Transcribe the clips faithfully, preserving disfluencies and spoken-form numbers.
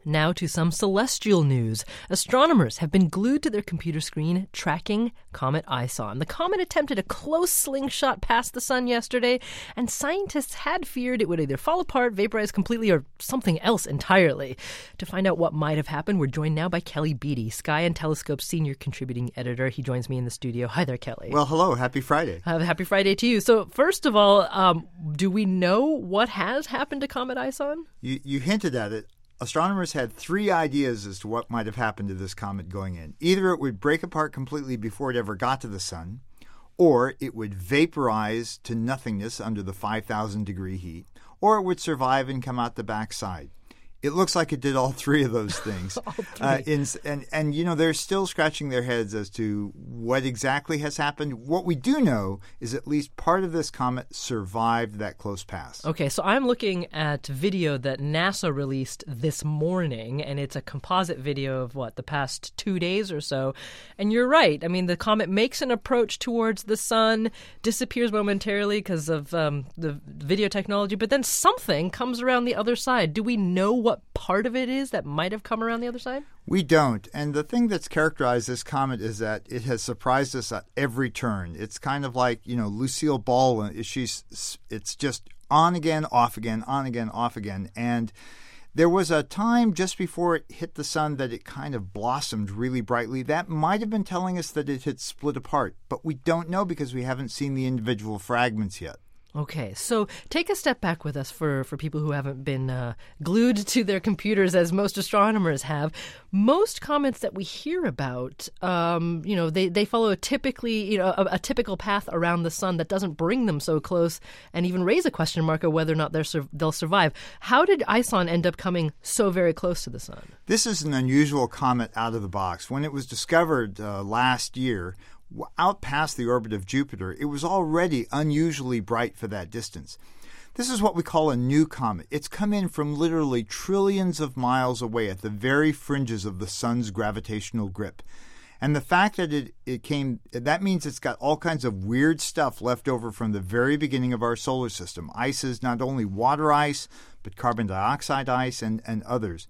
Now to some celestial news. Astronomers have been glued to their computer screen tracking Comet ISON. The comet attempted a close slingshot past the sun yesterday, and scientists had feared it would either fall apart, vaporize completely, or something else entirely. To find out what might have happened, we're joined now by Kelly Beatty, Sky and Telescope senior contributing editor. He joins me in the studio. Hi there, Kelly. Well, hello. Happy Friday. Uh, happy Friday to you. So first of all, um, do we know what has happened to Comet ISON? You, you hinted at it. Astronomers had three ideas as to what might have happened to this comet going in. Either it would break apart completely before it ever got to the sun, or it would vaporize to nothingness under the five thousand degree heat, or it would survive and come out the backside. It looks like it did all three of those things. all three. Uh, in, and, and, you know, they're still scratching their heads as to what exactly has happened. What we do know is at least part of this comet survived that close pass. Okay, so I'm looking at video that NASA released this morning, and it's a composite video of, what, the past two days or so. And you're right. I mean, the comet makes an approach towards the sun, disappears momentarily because of um, the video technology, but then something comes around the other side. Do we know what part of it is that might have come around the other side? We don't. And the thing that's characterized this comet is that it has surprised us at every turn. It's kind of like, you know, Lucille Ball. She's, it's just on again, off again, on again, off again. And there was a time just before it hit the sun that it kind of blossomed really brightly. That might have been telling us that it had split apart. But we don't know because we haven't seen the individual fragments yet. Okay, so take a step back with us for, for people who haven't been uh, glued to their computers as most astronomers have. Most comets that we hear about, um, you know, they, they follow a typically, you know, a, a typical path around the sun that doesn't bring them so close and even raise a question mark of whether or not they're sur- they'll survive. How did ISON end up coming so very close to the sun? This is an unusual comet out of the box. When it was discovered uh, last year, out past the orbit of Jupiter, it was already unusually bright for that distance. This is what we call a new comet. It's come in from literally trillions of miles away at the very fringes of the sun's gravitational grip. And the fact that it, it came, that means it's got all kinds of weird stuff left over from the very beginning of our solar system. Ice is not only water ice, but carbon dioxide ice and, and others.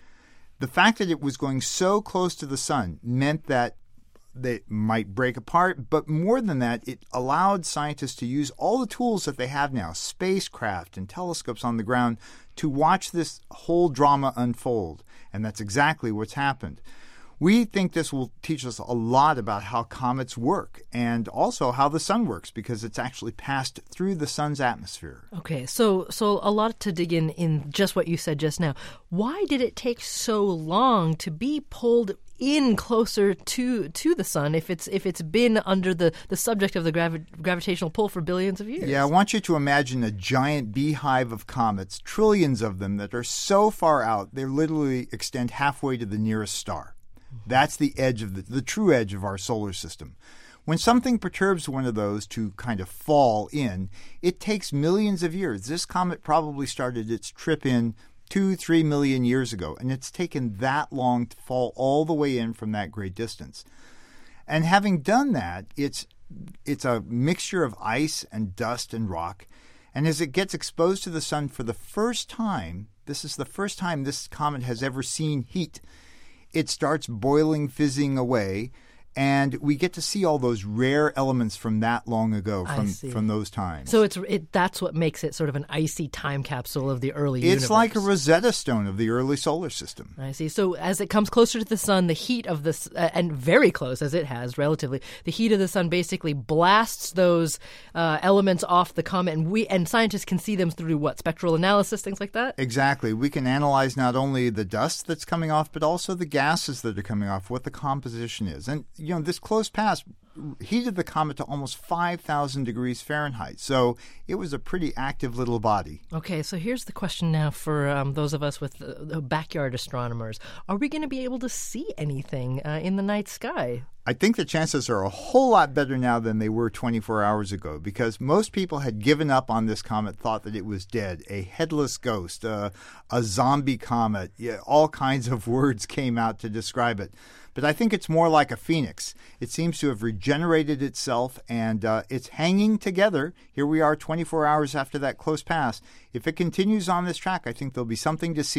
The fact that it was going so close to the sun meant that they might break apart, but more than that, it allowed scientists to use all the tools that they have now, spacecraft and telescopes on the ground, to watch this whole drama unfold. And that's exactly what's happened. We think this will teach us a lot about how comets work and also how the sun works, because it's actually passed through the sun's atmosphere. Okay, so so a lot to dig in in just what you said just now. Why did it take so long to be pulled in closer to to the sun if it's if it's been under the, the subject of the gravi- gravitational pull for billions of years? Yeah, I want you to imagine a giant beehive of comets, trillions of them that are so far out they literally extend halfway to the nearest star. That's the edge of the, the true edge of our solar system. When something perturbs one of those to kind of fall in, it takes millions of years. This comet probably started its trip in two, three million years ago, and it's taken that long to fall all the way in from that great distance. And having done that, it's it's a mixture of ice and dust and rock. And as it gets exposed to the sun for the first time, this is the first time this comet has ever seen heat, it starts boiling, fizzing away, and we get to see all those rare elements from that long ago, from, from those times. So it's it, that's what makes it sort of an icy time capsule of the early it's universe. It's like a Rosetta Stone of the early solar system. I see. So as it comes closer to the sun, the heat of this, uh, and very close as it has relatively, the heat of the sun basically blasts those uh, elements off the comet, and we and scientists can see them through what, spectral analysis, things like that? Exactly. We can analyze not only the dust that's coming off, but also the gases that are coming off, what the composition is. And you know, this close pass heated the comet to almost five thousand degrees Fahrenheit. So it was a pretty active little body. Okay, so here's the question now for um, those of us with uh, backyard astronomers. Are we going to be able to see anything uh, in the night sky? I think the chances are a whole lot better now than they were twenty-four hours ago, because most people had given up on this comet, thought that it was dead, a headless ghost, uh, a zombie comet. Yeah, all kinds of words came out to describe it. But I think it's more like a phoenix. It seems to have regenerated itself, and uh, it's hanging together. Here we are twenty-four hours after that close pass. If it continues on this track, I think there'll be something to see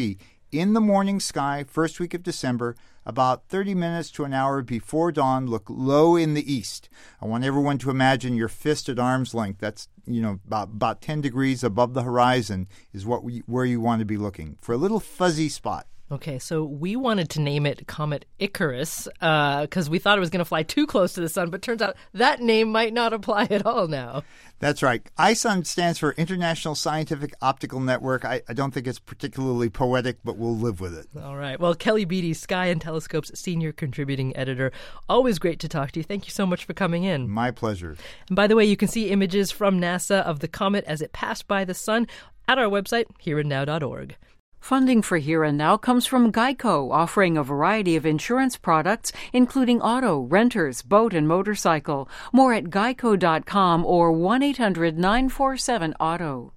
in the morning sky, first week of December, about thirty minutes to an hour before dawn. Look low in the east. I want everyone to imagine your fist at arm's length. That's, you know, about, about ten degrees above the horizon is what we, where you want to be looking for a little fuzzy spot. Okay, so we wanted to name it Comet Icarus because uh, we thought it was going to fly too close to the sun, but turns out that name might not apply at all now. That's right. I S O N stands for International Scientific Optical Network. I, I don't think it's particularly poetic, but we'll live with it. All right. Well, Kelly Beatty, Sky and Telescope's senior contributing editor. Always great to talk to you. Thank you so much for coming in. My pleasure. And by the way, you can see images from NASA of the comet as it passed by the sun at our website, here and now dot org. Funding for Here and Now comes from Geico, offering a variety of insurance products, including auto, renters, boat, and motorcycle. More at geico dot com or one eight hundred nine four seven auto.